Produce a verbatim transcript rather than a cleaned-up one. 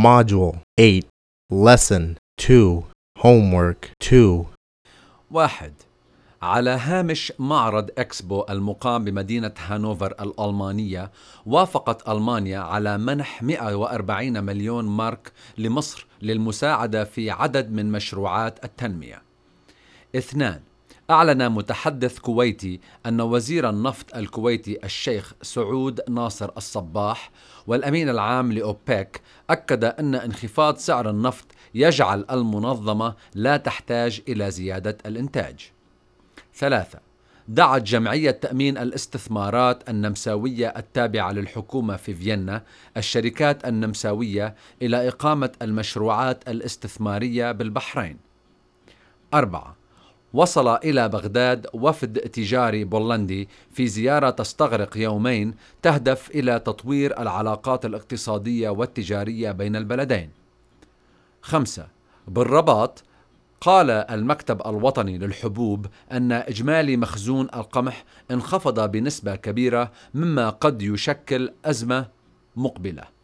Module eight, Lesson two, Homework two. واحد. على هامش معرض إكسبو المقام بمدينة هانوفر الألمانية، وافقت ألمانيا على منح مئة وأربعين مليون مارك لمصر للمساعدة في عدد من مشروعات التنمية. اثنان. أعلن متحدث كويتي أن وزير النفط الكويتي الشيخ سعود ناصر الصباح والأمين العام لأوبك أكد أن انخفاض سعر النفط يجعل المنظمة لا تحتاج إلى زيادة الإنتاج. ثلاثة. دعت جمعية تأمين الاستثمارات النمساوية التابعة للحكومة في فيينا الشركات النمساوية إلى إقامة المشروعات الاستثمارية بالبحرين. أربعة. وصل إلى بغداد وفد تجاري بولندي في زيارة تستغرق يومين تهدف إلى تطوير العلاقات الاقتصادية والتجارية بين البلدين. خمسة. بالرباط، قال المكتب الوطني للحبوب أن إجمالي مخزون القمح انخفض بنسبة كبيرة مما قد يشكل أزمة مقبلة.